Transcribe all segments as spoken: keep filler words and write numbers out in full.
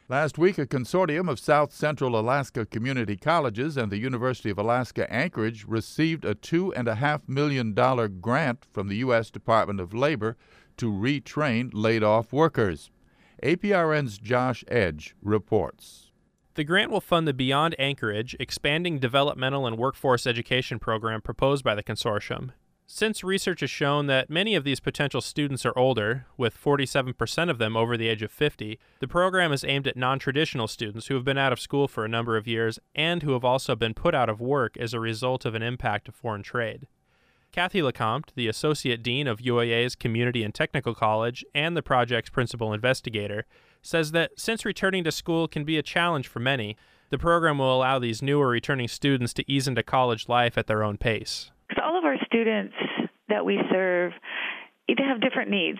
Last week, a consortium of South Central Alaska community colleges and the University of Alaska Anchorage received a two point five million dollars grant from the U S Department of Labor to retrain laid-off workers. A P R N's Josh Edge reports. The grant will fund the Beyond Anchorage expanding developmental and workforce education program proposed by the consortium. Since research has shown that many of these potential students are older, with forty-seven percent of them over the age of fifty, the program is aimed at non-traditional students who have been out of school for a number of years and who have also been put out of work as a result of an impact of foreign trade. Kathy LeCompte, the Associate Dean of U A A's Community and Technical College and the project's principal investigator, says that since returning to school can be a challenge for many, the program will allow these newer returning students to ease into college life at their own pace. All of our students that we serve either have different needs,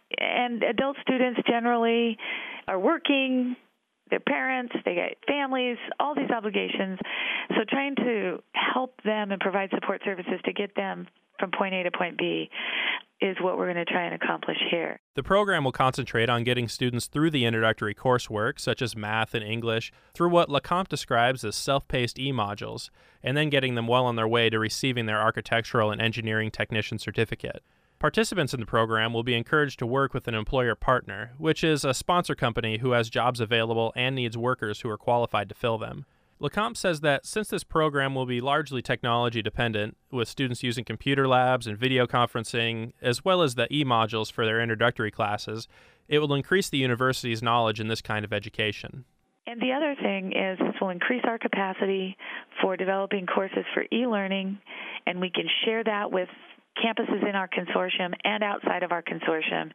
and adult students generally are working, their parents, they got families, all these obligations. So trying to help them and provide support services to get them from point A to point B is what we're going to try and accomplish here. The program will concentrate on getting students through the introductory coursework, such as math and English, through what LeCompte describes as self-paced e-modules, and then getting them well on their way to receiving their architectural and engineering technician certificate. Participants in the program will be encouraged to work with an employer partner, which is a sponsor company who has jobs available and needs workers who are qualified to fill them. LeCompte says that since this program will be largely technology dependent, with students using computer labs and video conferencing, as well as the e-modules for their introductory classes, it will increase the university's knowledge in this kind of education. And the other thing is this will increase our capacity for developing courses for e-learning, and we can share that with campuses in our consortium and outside of our consortium.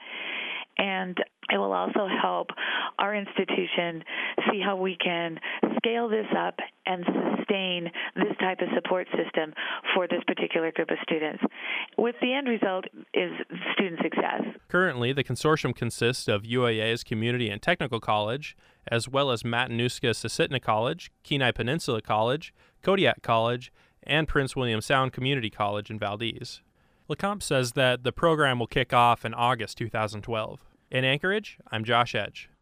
And it will also help our institution see how we can scale this up and sustain this type of support system for this particular group of students, with the end result is student success. Currently, the consortium consists of U A A's Community and Technical College, as well as Matanuska-Susitna College, Kenai Peninsula College, Kodiak College, and Prince William Sound Community College in Valdez. LeCompte says that the program will kick off in August two thousand twelve. In Anchorage, I'm Josh Edge.